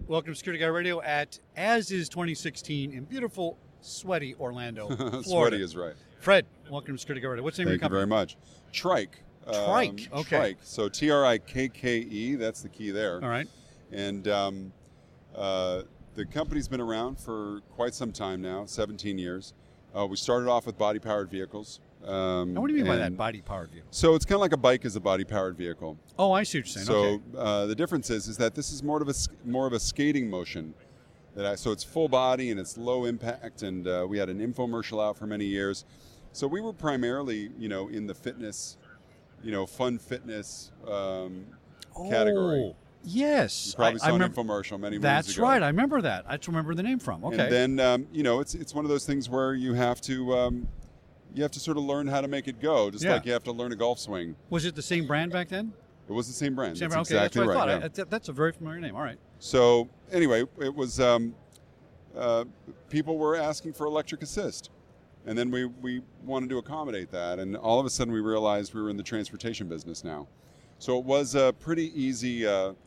Welcome to Security Guy Radio as is 2016 in beautiful, sweaty Orlando, Florida. Sweaty is right. Fred, welcome to Security Guy Radio. What's the name of your Thank you company? very much. Trike. Trike, okay. Trike. So Trikke, that's the key there. All right. And the company's been around for quite some time now, 17 years. We started off with body-powered vehicles. And what do you mean by that, body-powered vehicle? So it's kind of like a bike is a body-powered vehicle. Oh, I see what you're saying. So Okay. the difference is that this is more of a skating motion. So it's full body and it's low impact. And we had an infomercial out for many years. So we were primarily, in the fitness, fun fitness category. Oh, yes. You probably saw I an remember, infomercial many moons That's ago. right. I remember that. I just remember the name from. Okay. And then it's one of those things where you have to sort of learn how to make it go, just Yeah. like you have to learn a golf swing. Was it the same brand back then? It was the same brand. Same That's brand. Okay, exactly that's what right. I thought. yeah. That's a very familiar name. All right. So anyway, it was people were asking for electric assist, and then we wanted to accommodate that, and all of a sudden we realized we were in the transportation business now. So it was a pretty easy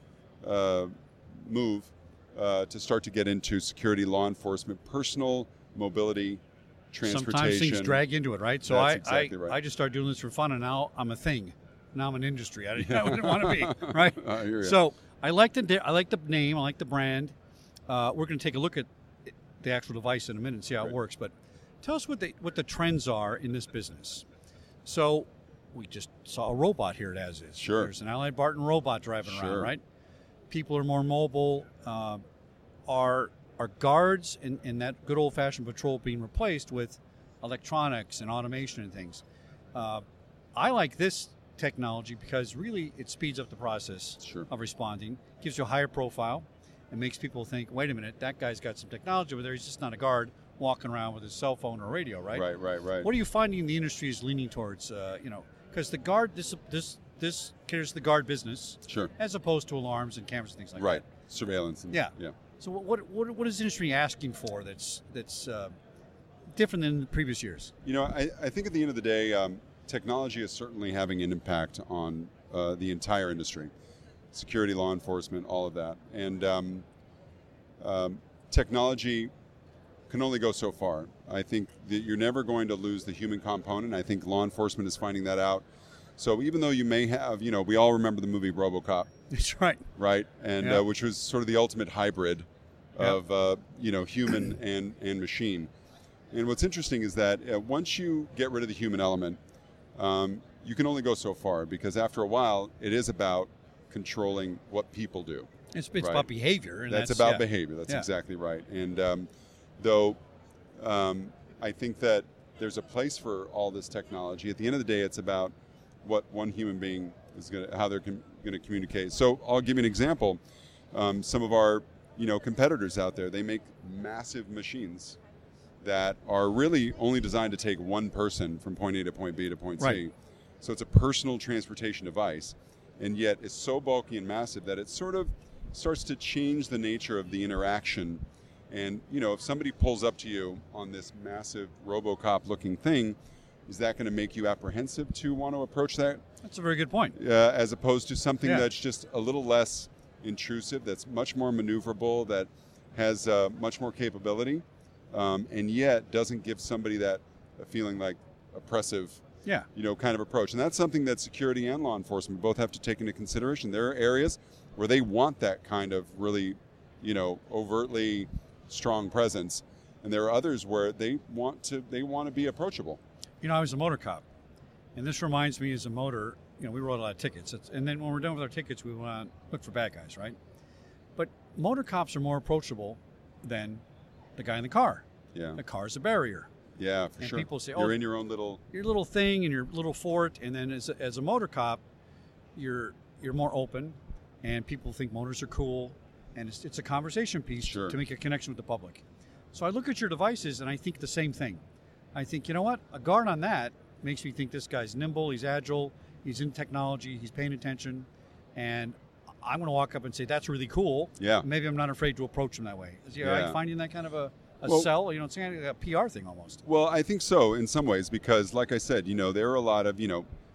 move to start to get into security, law enforcement, personal mobility, transportation. Sometimes things drag into it, right? So That's exactly right. I just started doing this for fun, and now I'm a thing. Now I'm an industry. I didn't want to be, right? I hear ya. So I like the name. I like the brand. We're going to take a look at the actual device in a minute and see how it works. But tell us what the trends are in this business. So we just saw a robot here at As Is. Sure. There's an Allied Barton robot driving around, Sure. right? People are more mobile. Are guards in that good old-fashioned patrol being replaced with electronics and automation and things? I like this technology because really it speeds up the process Sure. of responding, gives you a higher profile, and makes people think, wait a minute, that guy's got some technology over there. He's just not a guard walking around with his cell phone or radio, right? Right. What are you finding the industry is leaning towards? Because the guard, this caters to the guard business, Sure. as opposed to alarms and cameras and things like Right. that. Surveillance. And, Yeah. Yeah. So what is the industry asking for that's different than the previous years? I think at the end of the day, technology is certainly having an impact on the entire industry, security, law enforcement, all of that. And technology can only go so far. I think that you're never going to lose the human component. I think law enforcement is finding that out. So even though you may have, we all remember the movie RoboCop, That's right. right? And Yeah. which was sort of the ultimate hybrid of human and machine. And what's interesting is that once you get rid of the human element, you can only go so far, because after a while, it is about controlling what people do. It's Right. about behavior. And That's about yeah. behavior. That's Yeah. exactly right. And though I think that there's a place for all this technology, at the end of the day, it's about what one human being is how they're going to communicate. So I'll give you an example. Some of our competitors out there, they make massive machines that are really only designed to take one person from point A to point B to point C. Right. So it's a personal transportation device, and yet it's so bulky and massive that it sort of starts to change the nature of the interaction. And if somebody pulls up to you on this massive RoboCop-looking thing, is that going to make you apprehensive to want to approach that? That's a very good point. As opposed to something Yeah. that's just a little less intrusive, that's much more maneuverable, that has much more capability, and yet doesn't give somebody that feeling like oppressive, Yeah. kind of approach. And that's something that security and law enforcement both have to take into consideration. There are areas where they want that kind of really, overtly strong presence, and there are others where they want to be approachable. I was a motor cop, and this reminds me as a motor, we wrote a lot of tickets. And then when we're done with our tickets, we want to look for bad guys, right? But motor cops are more approachable than the guy in the car. Yeah. The car's a barrier. Yeah, for And sure. people say, you're "Oh, in your own little. Your little thing and your little fort, and then as a motor cop, you're more open, and people think motors are cool, and it's a conversation piece Sure. to make a connection with the public. So I look at your devices, and I think the same thing. I think, you know what? A guard on that makes me think this guy's nimble, he's agile, he's in technology, he's paying attention, and I'm going to walk up and say, that's really cool. Yeah. Maybe I'm not afraid to approach him that way. Are you Yeah. finding that kind of a Well- sell? It's kind of a PR thing almost. Well, I think so in some ways, because like I said, there are a lot of,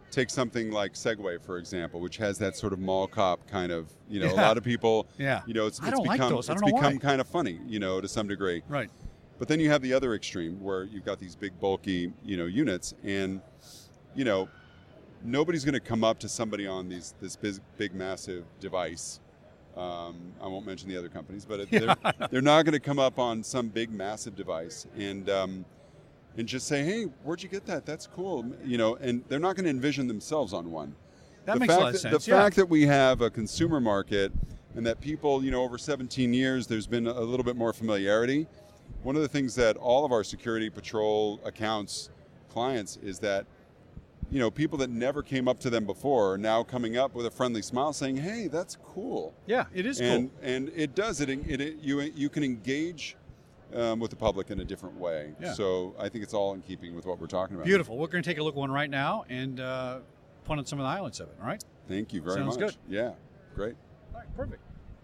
take something like Segway, for example, which has that sort of mall cop kind of, a Yeah. lot of people, Yeah. it's I don't like become, those. I it's don't know become why. kind of funny, to some degree. Right. But then you have the other extreme where you've got these big, bulky, units, and, nobody's going to come up to somebody on this big, massive device. I won't mention the other companies, but they're not going to come up on some big, massive device and just say, "Hey, where'd you get that? That's cool," And they're not going to envision themselves on one. That makes a lot of sense. The fact that we have a consumer market and that people, over 17 years, there's been a little bit more familiarity. One of the things that all of our security patrol accounts clients is that, people that never came up to them before are now coming up with a friendly smile saying, "Hey, that's cool." Yeah, it is And cool. and it does you can engage with the public in a different way. Yeah. So I think it's all in keeping with what we're talking about. Beautiful. We're going to take a look at one right now and point on some of the highlights of it. All right. Thank you very Sounds much. good. Yeah, great. All right. Perfect.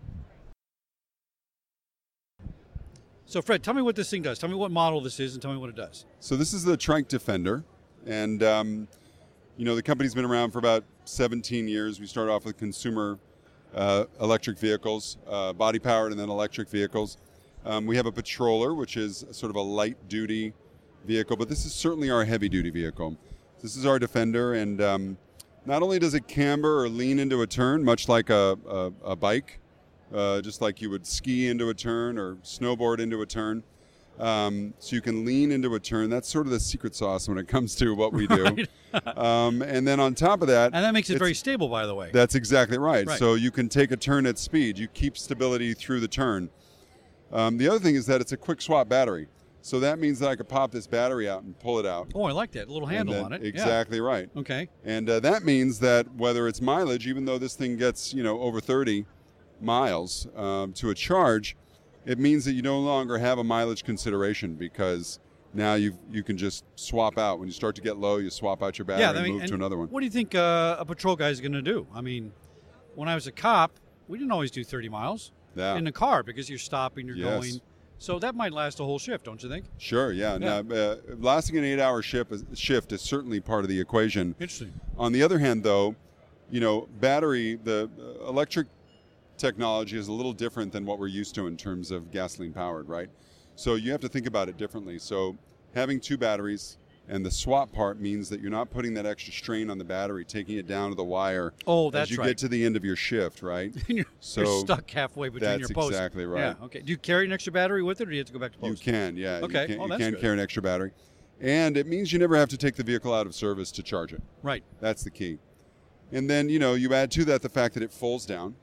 So, Fred, tell me what this thing does. Tell me what model this is, and tell me what it does. So this is the Trike Defender, and the company's been around for about 17 years. We started off with consumer electric vehicles, body powered, and then electric vehicles. We have a patroller, which is sort of a light duty vehicle, but this is certainly our heavy duty vehicle. This is our Defender, and not only does it camber or lean into a turn, much like a bike, just like you would ski into a turn or snowboard into a turn. So you can lean into a turn. That's sort of the secret sauce when it comes to what we do. Right. And then on top of that, And that makes it very stable, by the way. that's exactly right. Right. So you can take a turn at speed. You keep stability through the turn. The other thing is that it's a quick swap battery. So that means that I could pop this battery out and pull it out. Oh, I like that. A little handle And on then- it. Exactly right. Yeah. Okay. And that means that whether it's mileage, even though this thing gets over 30 miles to a charge, it means that you no longer have a mileage consideration because now you can just swap out. When you start to get low, you swap out your battery and move to another one. What do you think a patrol guy is going to do? I mean, when I was a cop, we didn't always do 30 miles Yeah. in the car because you're stopping, you're Yes. going. So that might last a whole shift, don't you think? Sure, yeah. Yeah. Now, lasting an 8-hour shift is certainly part of the equation. Interesting. On the other hand, though, battery, the electric technology is a little different than what we're used to in terms of gasoline powered, right? So you have to think about it differently. So having two batteries and the swap part means that you're not putting that extra strain on the battery, taking it down to the wire Oh, that's as you right. get to the end of your shift, right? you're So stuck halfway between that's your posts. exactly right. Yeah. Okay. Do you carry an extra battery with it, or do you have to go back to You post? can, yeah. Okay. You Oh, can, that's you can good. carry an extra battery. And it means you never have to take the vehicle out of service to charge it. Right. That's the key. And then, you add to that the fact that it folds down.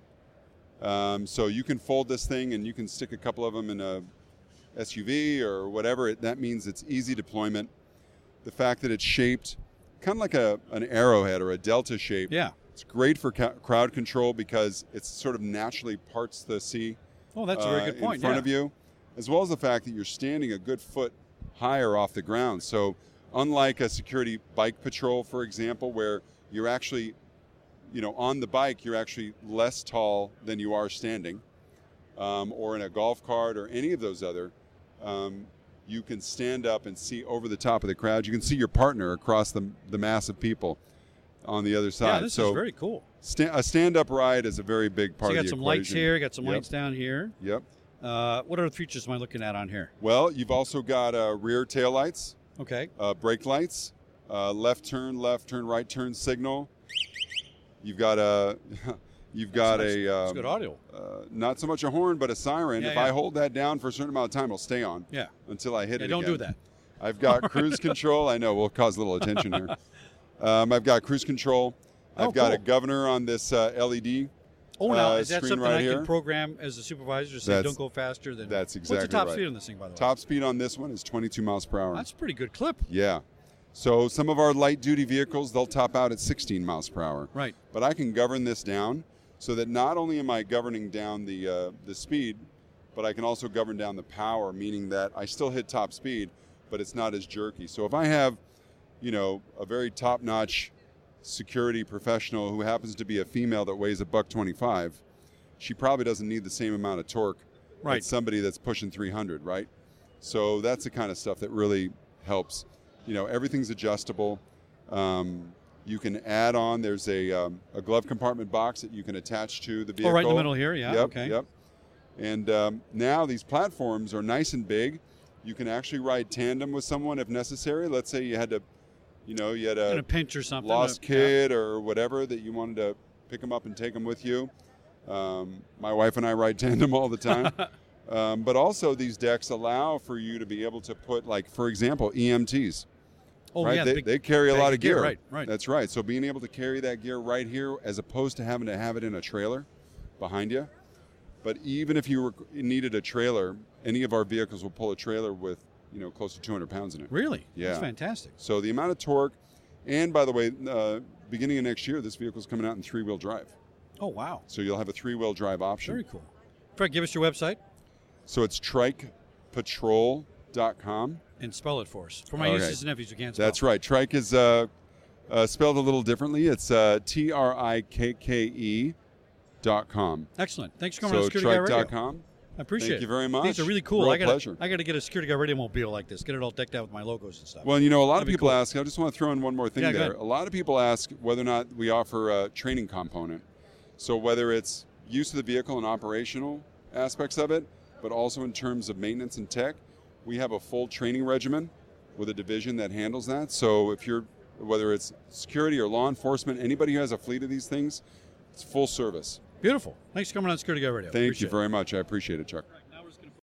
So you can fold this thing and you can stick a couple of them in a SUV or whatever. That means it's easy deployment. The fact that it's shaped kind of like an arrowhead or a delta shape. Yeah. It's great for crowd control because it sort of naturally parts the sea Oh, that's a very good point. in front yeah. of you, as well as the fact that you're standing a good foot higher off the ground. So unlike a security bike patrol, for example, where you're actually, on the bike, you're actually less tall than you are standing, or in a golf cart or any of those other, you can stand up and see over the top of the crowd. You can see your partner across the mass of people on the other side. Yeah, this so is very cool. a stand-up ride is a very big part So you of got the some equation. lights here, got some Yep. lights down here. Yep. What other features am I looking at on here? Well, you've also got rear tail lights, Okay. brake lights, left turn, right turn signal. You've got That's nice. It's good audio. not so much a horn, but a siren. Yeah, If yeah. I hold that down for a certain amount of time, it'll stay on Yeah. until I hit Yeah, it don't again. do that. I've got cruise control. I know we'll cause a little attention here. I've got cruise control. Oh, I've got a cool. governor on this LED. Oh, now, is that screen something right I here. can program as a supervisor to say That's- don't go faster than... that's What's the exactly top right. speed on this thing, by the way? Top speed on this one is 22 miles per hour. That's a pretty good clip. Yeah. So some of our light duty vehicles, they'll top out at 16 miles per hour. Right. But I can govern this down so that not only am I governing down the speed, but I can also govern down the power, meaning that I still hit top speed, but it's not as jerky. So if I have, a very top-notch security professional who happens to be a female that weighs $125, she probably doesn't need the same amount of torque Right. as somebody that's pushing 300, right? So that's the kind of stuff that really helps. Everything's adjustable. You can add on. There's a glove compartment box that you can attach to the vehicle. Oh, right in the middle here. Yeah. Yep, Okay. Yep. And now these platforms are nice and big. You can actually ride tandem with someone if necessary. Let's say you had In a pinch or something. lost kid or whatever that you wanted to pick them up and take them with you. My wife and I ride tandem all the time. But also these decks allow for you to be able to put, like, for example, EMTs. Oh, right? yeah. They carry a lot of gear. Right. That's right. So being able to carry that gear right here as opposed to having to have it in a trailer behind you. But even if you needed a trailer, any of our vehicles will pull a trailer with, close to 200 pounds in it. Really? Yeah. That's fantastic. So the amount of torque, and by the way, beginning of next year, this vehicle's coming out in 3-wheel drive. Oh, wow. So you'll have a 3-wheel drive option. Very cool. Fred, give us your website. So it's trikepatrol.com. And spell it for us. For my nieces and nephews who can't spell. That's right. Trike is spelled a little differently. It's TRIKKE.com. Excellent. Thanks for coming on Security Guy Radio. Trike.com. I appreciate it. Thank you very much. These are really cool. Real pleasure. I got to get a Security Guy Radio mobile like this. Get it all decked out with my logos and stuff. Well, a lot That'd of be people cool. ask, I just want to throw in one more thing Yeah, go there. ahead. A lot of people ask whether or not we offer a training component. So whether it's use of the vehicle and operational aspects of it, but also in terms of maintenance and tech, we have a full training regimen with a division that handles that. So whether it's security or law enforcement, anybody who has a fleet of these things, it's full service. Beautiful. Thanks for coming on Security Guy Radio. Thank Appreciate you very much. I appreciate it, Chuck.